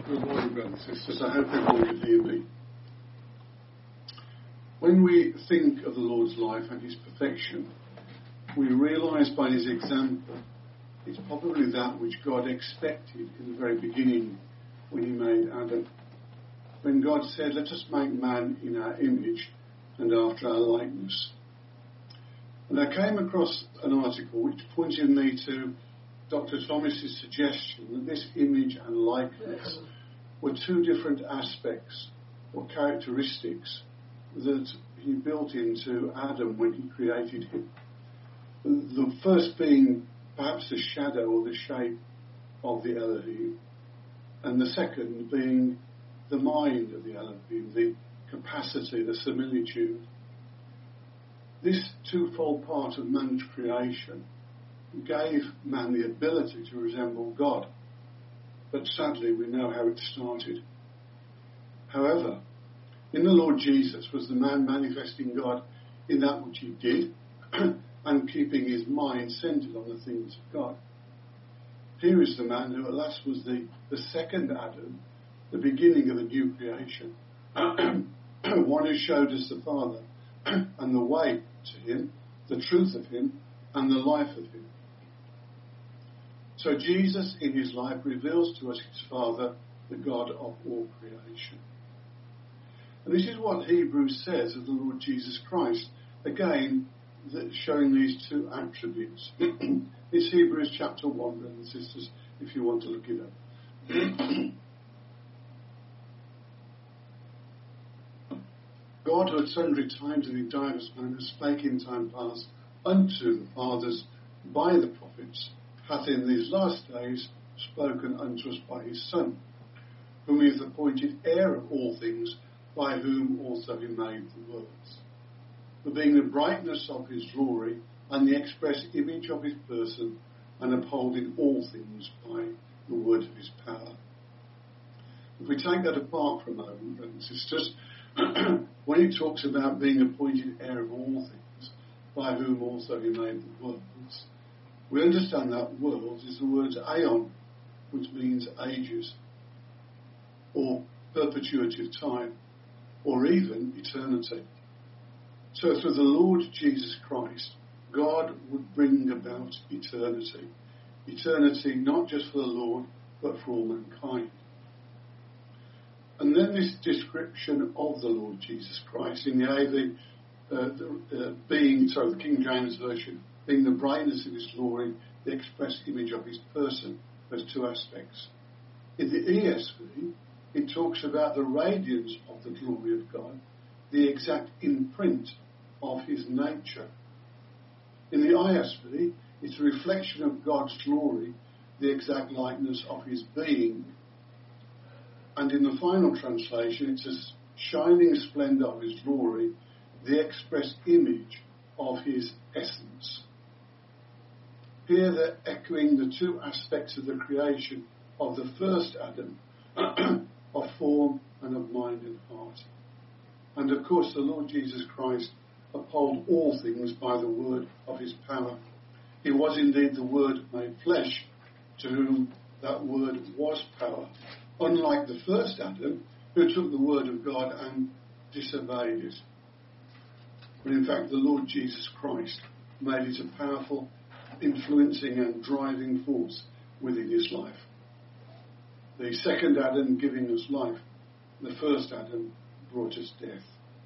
Good morning, brothers and sisters. I hope everyone can hear me. When we think of the Lord's life and his perfection, we realise by his example it's probably that which God expected in the very beginning when he made Adam. When God said, "Let us make man in our image and after our likeness." And I came across an article which pointed me to Dr. Thomas's suggestion that this image and likeness were two different aspects or characteristics that he built into Adam when he created him. The first being perhaps the shadow or the shape of the Elohim, and the second being the mind of the Elohim, the capacity, the similitude. This twofold part of man's creation gave man the ability to resemble God. But sadly, we know how it started. However, in the Lord Jesus was the man manifesting God in that which he did and keeping his mind centered on the things of God. Here is the man who at last was the second Adam, the beginning of a new creation. One who showed us the Father and the way to him, the truth of him, and the life of him. So Jesus in his life reveals to us his Father, the God of all creation. And this is what Hebrews says of the Lord Jesus Christ. Again, showing these two attributes. It's Hebrews chapter 1, brothers and sisters, if you want to look it up. God, who at sundry times and in divers manners spake in time past unto the fathers by the prophets, hath in these last days spoken unto us by his Son, whom he hath appointed heir of all things, by whom also he made the worlds. For being the brightness of his glory, and the express image of his person, and upholding all things by the word of his power. If we take that apart for a moment, brothers and sisters, when he talks about being appointed heir of all things, by whom also he made the worlds, we understand that worlds is the word aeon, which means ages, or perpetuity of time, or even eternity. So through the Lord Jesus Christ, God would bring about eternity. Eternity not just for the Lord, but for all mankind. And then this description of the Lord Jesus Christ in the AV, the King James Version, being the brightness of his glory, the express image of his person. There's two aspects. In the ESV, it talks about the radiance of the glory of God, the exact imprint of his nature. In the ISV, it's a reflection of God's glory, the exact likeness of his being. And in the final translation, it's a shining splendour of his glory, the express image of his essence. Here they're echoing the two aspects of the creation of the first Adam, of form and of mind and heart. And of course the Lord Jesus Christ uphold all things by the word of his power. He was indeed the Word made flesh, to whom that word was power. Unlike the first Adam, who took the word of God and disobeyed it. But in fact the Lord Jesus Christ made it a powerful, influencing and driving force within his life. The second Adam giving us life, the first Adam brought us death.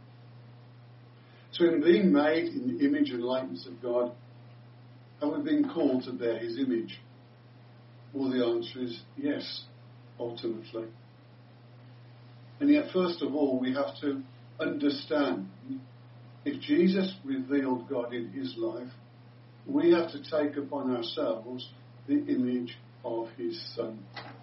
So in being made in the image and likeness of God, have we been called to bear his image? Well, the answer is yes, ultimately. And yet, first of all, we have to understand, if Jesus revealed God in his life, we have to take upon ourselves the image of his Son.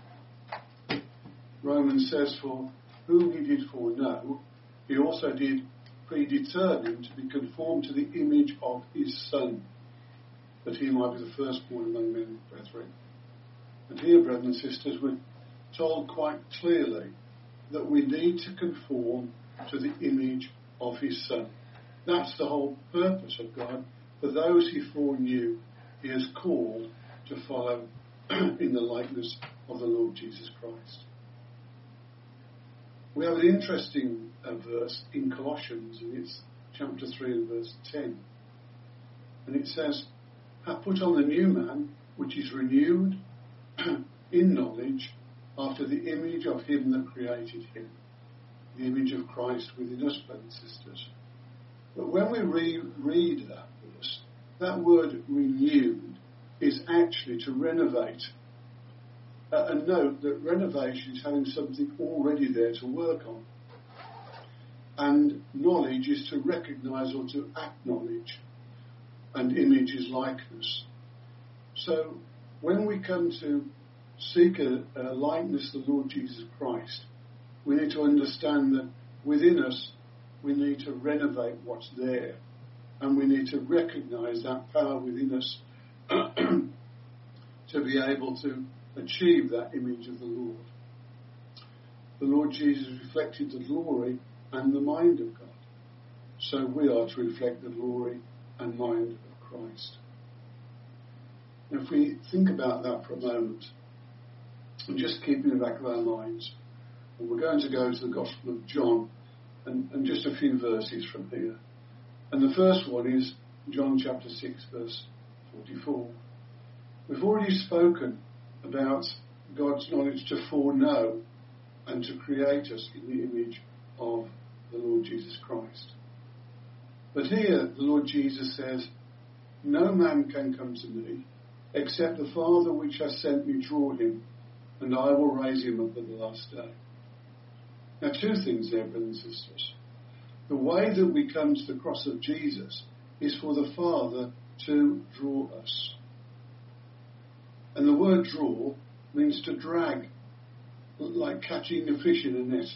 Romans says, for whom he did foreknow, he also did predetermine to be conformed to the image of his Son, that he might be the firstborn among many brethren. And here, brothers and sisters, we're told quite clearly that we need to conform to the image of his Son. That's the whole purpose of God. For those he foreknew, he has called to follow in the likeness of the Lord Jesus Christ. We have an interesting verse in Colossians, and it's chapter 3 and verse 10. And it says, "Have put on the new man, which is renewed in knowledge after the image of him that created him." The image of Christ within us, brothers and sisters. But when we read that verse, that word renewed is actually to renovate. And note that renovation is having something already there to work on. And knowledge is to recognise or to acknowledge. And image is likeness. So when we come to seek a likeness to the Lord Jesus Christ, we need to understand that within us we need to renovate what's there, and we need to recognise that power within us to be able to achieve that image of the Lord. The Lord Jesus reflected the glory and the mind of God, so we are to reflect the glory and mind of Christ. And if we think about that for a moment, and just keep in the back of our minds, and we're going to go to the Gospel of John, and just a few verses from here. And the first one is John chapter 6, verse 44. We've already spoken about God's knowledge to foreknow and to create us in the image of the Lord Jesus Christ. But here the Lord Jesus says, "No man can come to me except the Father which has sent me draw him, and I will raise him up at the last day." Now, two things there, brothers and sisters. The way that we come to the cross of Jesus is for the Father to draw us. And the word draw means to drag, like catching a fish in a net.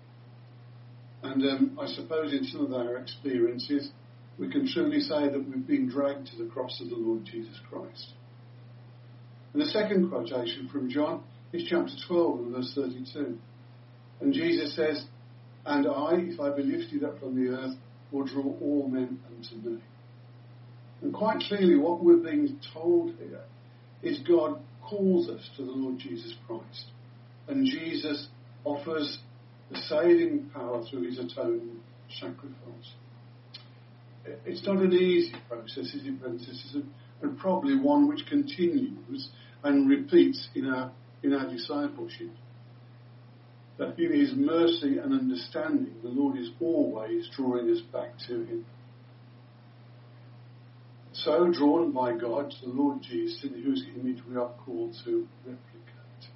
And I suppose in some of our experiences, we can truly say that we've been dragged to the cross of the Lord Jesus Christ. And the second quotation from John is chapter 12 and verse 32. And Jesus says, "And I, if I be lifted up from the earth, will draw all men unto me." And quite clearly what we're being told here is God calls us to the Lord Jesus Christ. And Jesus offers the saving power through his atoning sacrifice. It's not an easy process, is it, brothers and sisters? And probably one which continues and repeats in our discipleship. That in his mercy and understanding, the Lord is always drawing us back to him. So, drawn by God to the Lord Jesus, in whose image we are called to replicate.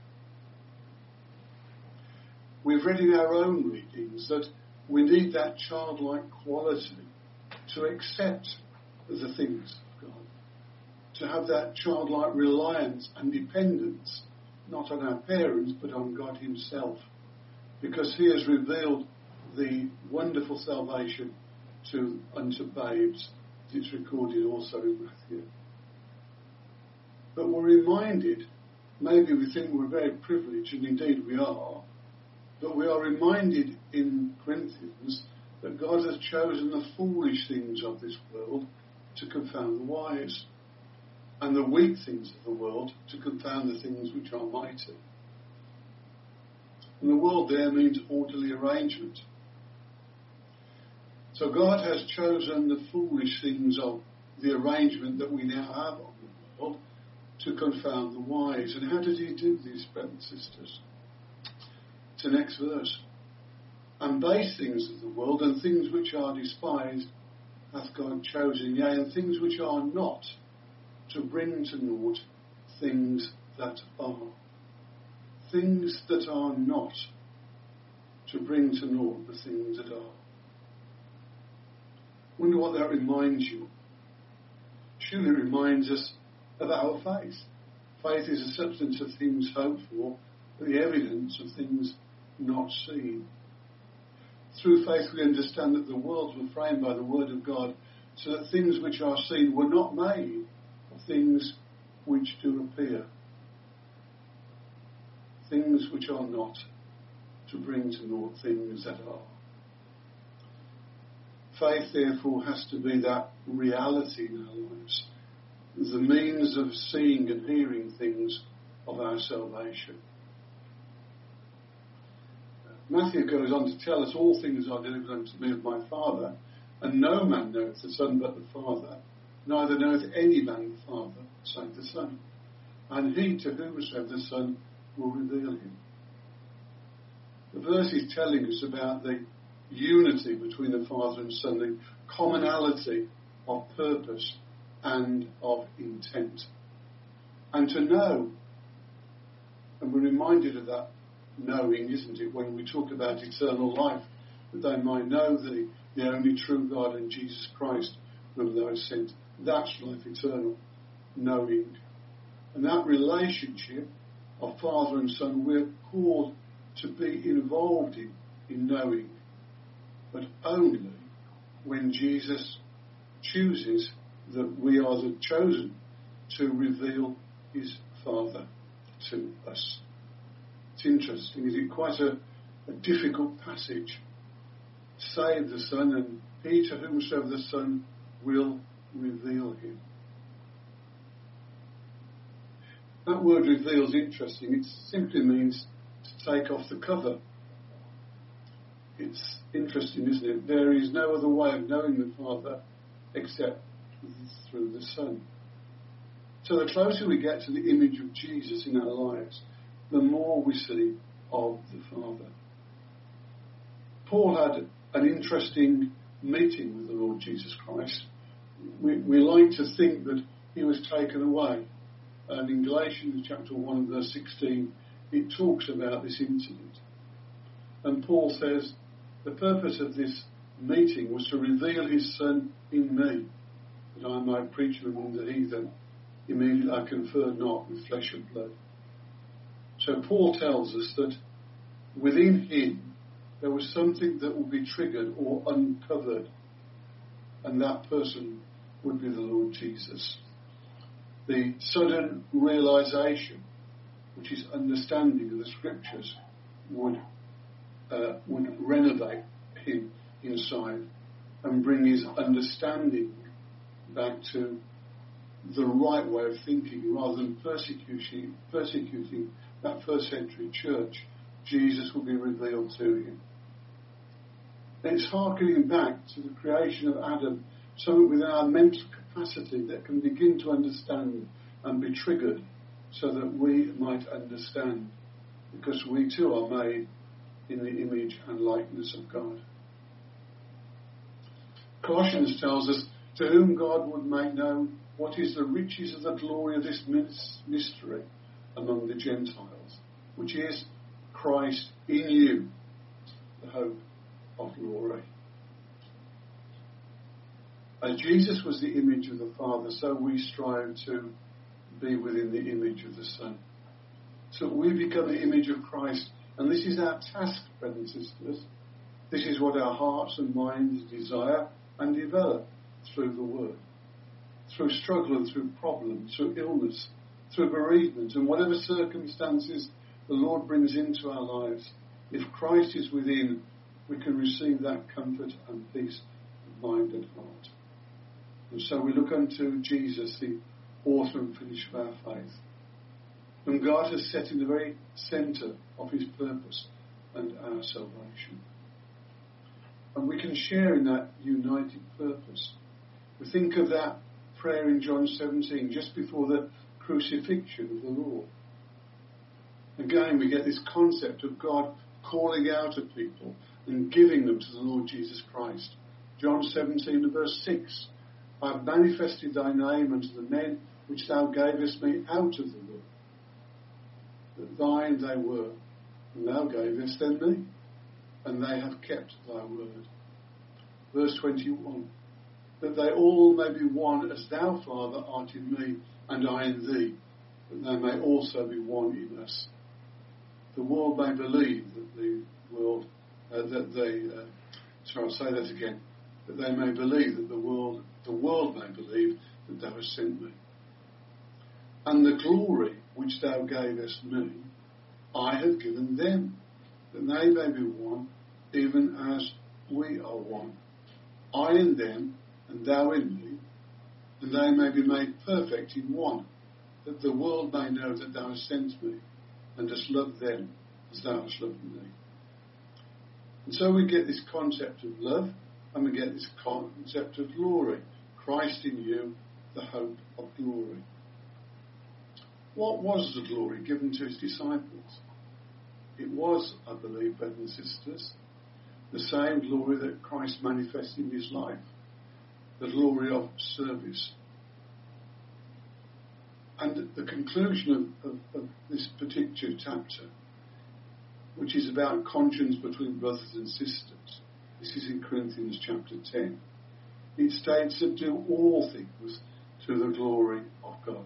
We've read in our own readings that we need that childlike quality to accept the things of God, to have that childlike reliance and dependence, not on our parents, but on God himself. Because he has revealed the wonderful salvation unto babes. It's recorded also in Matthew. But we're reminded, maybe we think we're very privileged, and indeed we are, but we are reminded in Corinthians that God has chosen the foolish things of this world to confound the wise, and the weak things of the world to confound the things which are mighty. And the world there means orderly arrangement. So God has chosen the foolish things of the arrangement that we now have on the world to confound the wise. And how did he do this, brothers and sisters? It's the next verse. "And base things of the world and things which are despised hath God chosen, yea, and things which are not, to bring to naught things that are." Things that are not, to bring to naught the things that are. Wonder what that reminds you. Surely it reminds us of our faith. Faith is the substance of things hoped for, the evidence of things not seen. Through faith we understand that the worlds were framed by the word of God, so that things which are seen were not made of things which do appear. Things which are not, to bring to naught things that are. Faith, therefore, has to be that reality in our lives, the means of seeing and hearing things of our salvation. Matthew goes on to tell us, all things are delivered unto me of my Father, and no man knoweth the Son but the Father, neither knoweth any man the Father save the Son, and he to whomsoever the Son will reveal him. The verse is telling us about the unity between the Father and Son, the commonality of purpose and of intent. And to know, and we're reminded of that knowing, isn't it, when we talk about eternal life, that they might know the only true God and Jesus Christ whom thou hast sent. That's life eternal, knowing. And that relationship of Father and Son, we're called to be involved in knowing, but only when Jesus chooses that we are the chosen to reveal his Father to us. It's interesting, is it quite a difficult passage? Save the Son, and he to whomsoever the Son will reveal him. That word reveal is interesting. It simply means to take off the cover. It's interesting, isn't it? There is no other way of knowing the Father except through the Son. So the closer we get to the image of Jesus in our lives, the more we see of the Father. Paul had an interesting meeting with the Lord Jesus Christ. We like to think that he was taken away. And in Galatians chapter 1 verse 16, it talks about this incident. And Paul says, the purpose of this meeting was to reveal his Son in me, that I might preach him among the heathen. Immediately I conferred not with flesh and blood. So Paul tells us that within him there was something that would be triggered or uncovered, and that person would be the Lord Jesus. The sudden realization, which is understanding of the Scriptures, would renovate him inside and bring his understanding back to the right way of thinking, rather than persecuting that first century church. Jesus will be revealed to him. And it's harkening back to the creation of Adam, something within our mental capacity that can begin to understand and be triggered so that we might understand, because we too are made in the image and likeness of God. Colossians tells us, to whom God would make known what is the riches of the glory of this mystery among the Gentiles, which is Christ in you, the hope of glory. As Jesus was the image of the Father, so we strive to be within the image of the Son. So we become the image of Christ, and this is our task, brothers and sisters. This is what our hearts and minds desire and develop through the Word, through struggle and through problems, through illness, through bereavement, and whatever circumstances the Lord brings into our lives. If Christ is within, we can receive that comfort and peace of mind and heart. And so we look unto Jesus, the author and finisher of our faith, whom God has set in the very centre of his purpose and our salvation. And we can share in that united purpose. We think of that prayer in John 17, just before the crucifixion of the Lord. Again, we get this concept of God calling out at people and giving them to the Lord Jesus Christ. John 17 verse 6, I have manifested thy name unto the men which thou gavest me out of the world, that thine they were, and thou gavest them me, and they have kept thy word. Verse 21, that they all may be one as thou, Father, art in me, and I in thee, that they may also be one in us. The world may believe that I'll say that again, that they may believe that the world may believe that thou hast sent me. And the glory which thou gavest me, I have given them, that they may be one, even as we are one. I in them, and thou in me, and they may be made perfect in one, that the world may know that thou hast sent me, and hast loved them as thou hast loved me. And so we get this concept of love, and we get this concept of glory. Christ in you, the hope of glory. What was the glory given to his disciples? It was, I believe, brothers and sisters, the same glory that Christ manifested in his life, the glory of service. And the conclusion of this particular chapter, which is about conscience between brothers and sisters, this is in Corinthians chapter 10, it states that do all things to the glory of God.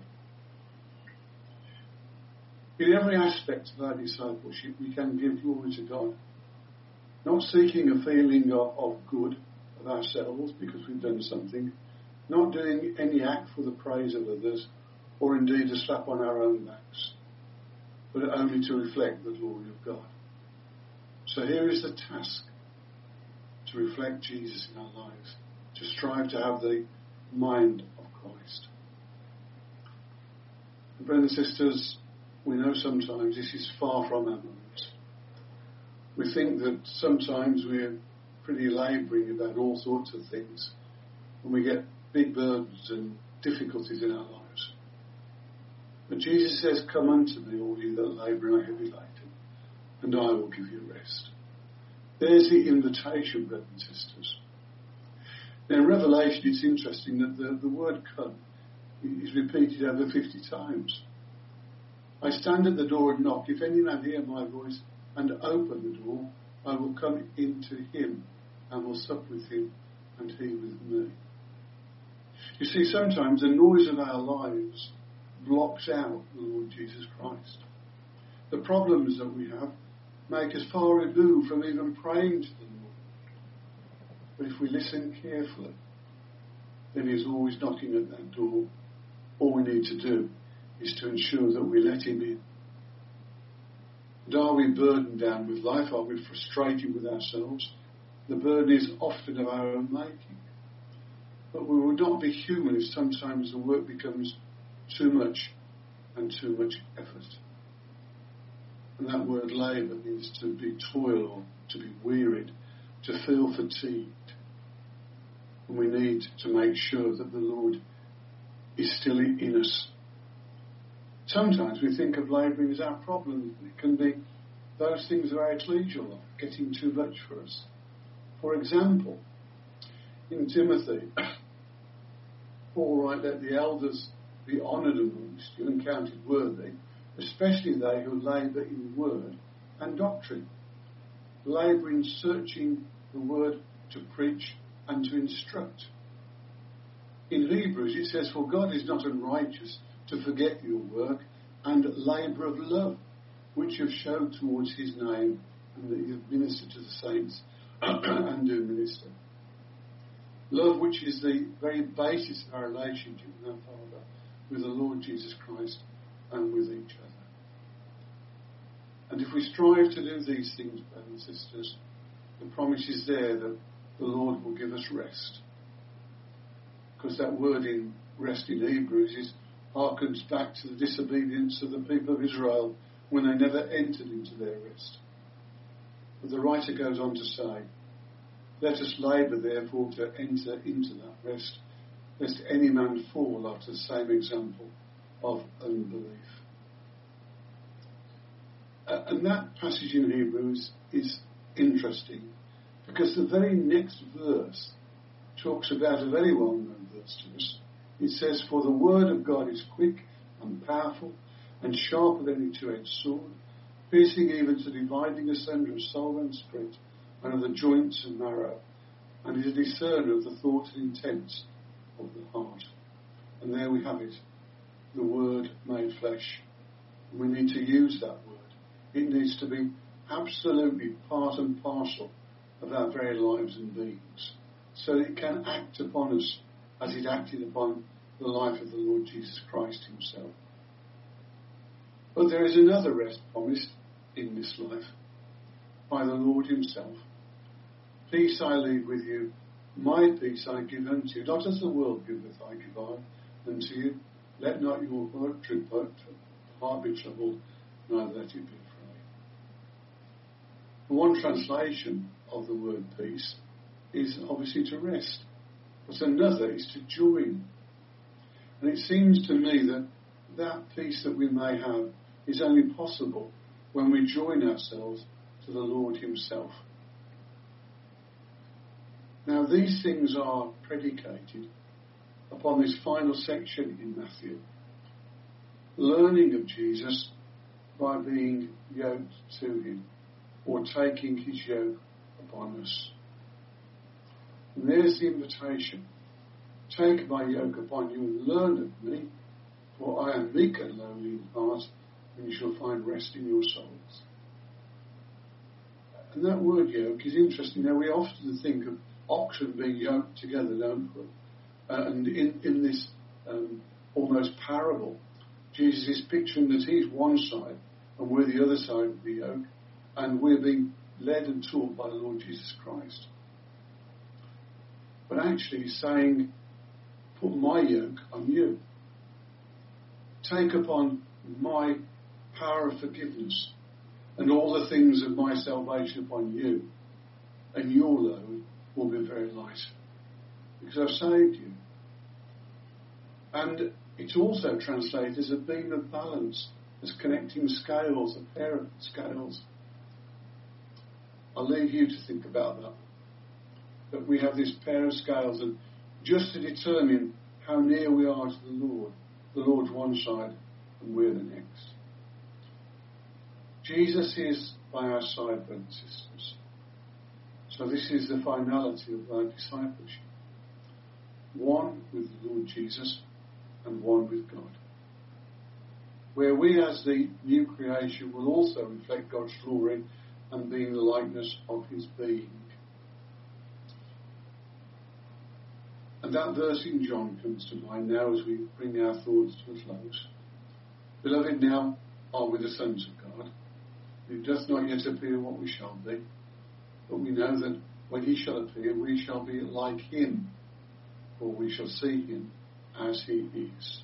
In every aspect of our discipleship, we can give glory to God. Not seeking a feeling of good of ourselves because we've done something, not doing any act for the praise of others, or indeed a slap on our own backs, but only to reflect the glory of God. So here is the task, to reflect Jesus in our lives, to strive to have the mind of Christ. And brothers and sisters, we know sometimes this is far from our minds. We think that sometimes we're pretty labouring about all sorts of things, and we get big burdens and difficulties in our lives. But Jesus says, come unto me, all you that labour and are heavy laden, and I will give you rest. There's the invitation, brothers and sisters. Now in Revelation, it's interesting that the word come is repeated over 50 times. I stand at the door and knock. If any man hear my voice and open the door, I will come into him and will sup with him and he with me. You see, sometimes the noise of our lives blocks out the Lord Jesus Christ. The problems that we have make us far removed from even praying to the Lord. But if we listen carefully, then he's always knocking at that door. All we need to do is to ensure that we let him in. And are we burdened down with life? Are we frustrated with ourselves? The burden is often of our own making. But we will not be human if sometimes the work becomes too much and too much effort. And that word labour means to be toil or to be wearied, to feel fatigued. And we need to make sure that the Lord is still in us. Sometimes we think of labouring as our problem. It can be those things of our ecclesial, getting too much for us. For example, in Timothy, Paul writes, let the elders be honoured amongst you and counted worthy, especially they who labour in word and doctrine, labour in searching the word to preach and to instruct. In Hebrews it says, for God is not unrighteous to forget your work and labour of love, which you have showed towards his name, and that you have ministered to the saints and do minister. Love, which is the very basis of our relationship with our Father, with the Lord Jesus Christ, and with each other. And if we strive to do these things, brothers and sisters, the promise is there that the Lord will give us rest. Because that word in rest in Hebrews harkens back to the disobedience of the people of Israel when they never entered into their rest. But the writer goes on to say, let us labour therefore to enter into that rest, lest any man fall after the same example of unbelief. And that passage in Hebrews is interesting because the very next verse talks about a very well-known verse to us. It says, for the word of God is quick and powerful and sharper than any two-edged sword, piercing even to dividing asunder of soul and spirit and of the joints and marrow, and is a discerner of the thoughts and intents of the heart. And there we have it, the word made flesh. And we need to use that word. It needs to be absolutely part and parcel of our very lives and beings, so that it can act upon us as it acted upon the life of the Lord Jesus Christ himself. But there is another rest promised in this life by the Lord himself. Peace I leave with you, my peace I give unto you. Not as the world giveth I give I unto you. Let not your heart be troubled, neither let it be afraid. One translation of the word peace is obviously to rest, but another is to join. And it seems to me that that peace that we may have is only possible when we join ourselves to the Lord himself. Now these things are predicated upon this final section in Matthew. Learning of Jesus by being yoked to him, or taking his yoke upon us. And there's the invitation. Take my yoke upon you and learn of me, for I am meek and lowly in heart, and you shall find rest in your souls. And that word yoke is interesting. Now we often think of oxen being yoked together, don't we? And in this almost parable, Jesus is picturing that he's one side and we're the other side of the yoke, and we're being led and taught by the Lord Jesus Christ. But actually he's saying, put my yoke on you. Take upon my power of forgiveness and all the things of my salvation upon you, and your load will be very light, because I've saved you. And it's also translated as a beam of balance, as connecting scales, a pair of scales. I'll leave you to think about that. That we have this pair of scales, and just to determine how near we are to the Lord's one side and we're the next. Jesus is by our side, brothers and sisters. So this is the finality of our discipleship. One with the Lord Jesus and one with God. Where we as the new creation will also reflect God's glory and be in the likeness of his being. And that verse in John comes to mind now as we bring our thoughts to a close. Beloved, now are we the sons of God. It does not yet appear what we shall be, but we know that when he shall appear, we shall be like him, for we shall see him as he is.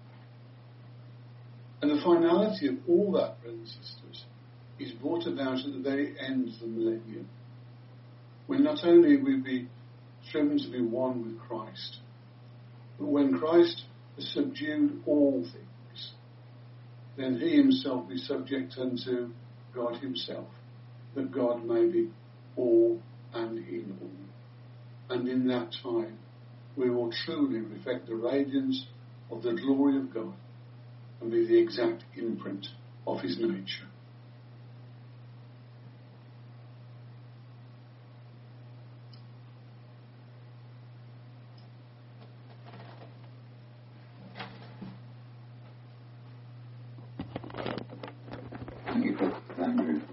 And the finality of all that, brothers and sisters, is brought about at the very end of the millennium, when not only will we be striven to be one with Christ, but when Christ has subdued all things, then he himself be subject unto God himself, that God may be all and in all. And in that time we will truly reflect the radiance of the glory of God and be the exact imprint of his nature. Thank you, Andrew.